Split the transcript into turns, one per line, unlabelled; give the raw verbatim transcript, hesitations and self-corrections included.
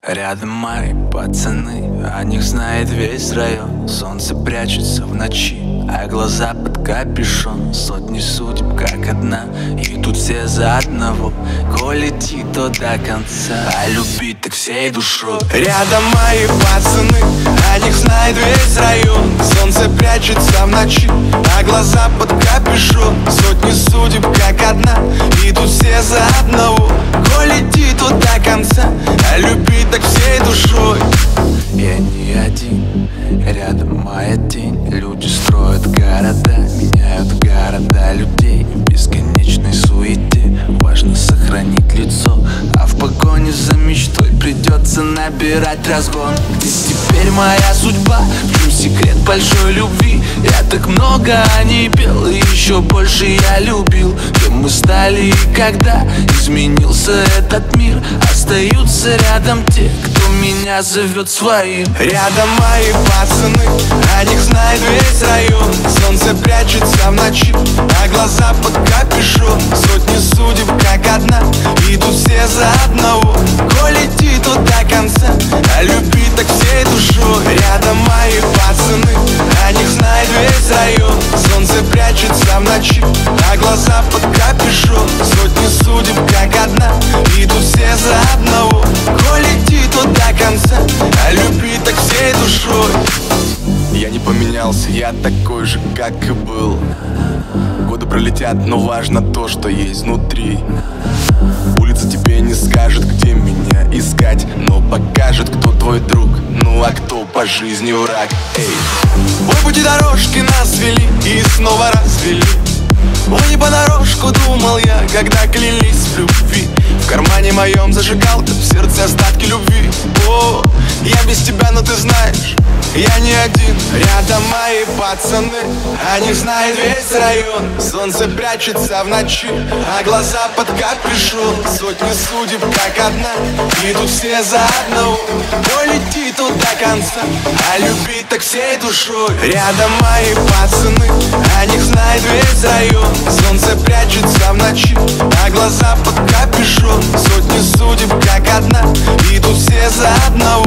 Рядом мои пацаны, о них знает весь район. Солнце прячется в ночи, а глаза под капюшон. Сотни судеб, как одна, и тут все за одного. Коль идти, то до конца, а любить так всей душой.
Рядом мои пацаны, о них знает весь район. Солнце прячется в ночи, а глаза под капюшон. Сотни судеб, как одна, и тут все за одного. Коль идти, то до конца, а любить так всей душой.
Я не один, рядом моя тень. Люди строят города, меняют города людей. В бесконечной суете важно сохранить лицо, а в погоне за мечтой придется набирать разгон. Где теперь моя судьба? В чем секрет большой любви? Я так много о ней пел, и еще больше я любил. Кем мы стали и когда изменился этот мир? Остаются рядом те, кто меня зовет своим.
Рядом мои пацаны, о них знает весь район. Солнце прячется в ночи, а глаза под капюшон. Сотни судеб, как одна, идут все за одного. Коль идти, то до конца, а любить так всей душой. Рядом мои пацаны, о них знает весь район. Солнце прячется в ночи, а глаза под капюшон. Сотни судеб, как одна, идут все за одного. Коль идти, то до конца, а любить так всей душой. Я не поменялся, я такой же, как и был. Годы пролетят, но важно то, что есть внутри. Улица тебе не скажет, где меня искать, но покажет, кто твой друг, ну а кто по жизни враг. Эй. Ой, пути дорожки нас вели и снова развели. Ой, не понарошку думал я, когда клялись в любви. В кармане моем зажигалка, в сердце остатки любви. О, я без тебя, но ты знаешь, я не один. Рядом мои пацаны, о них знает весь район. Солнце прячется в ночи, а глаза под капюшон. Сотни судеб, как одна, идут все за одного. Коль идти тут до конца, а любить так всей душой. Рядом мои пацаны, о них знает весь район. Солнце прячется в ночи, а глаза под капюшон. Сотни судеб, как одна, идут все за одного.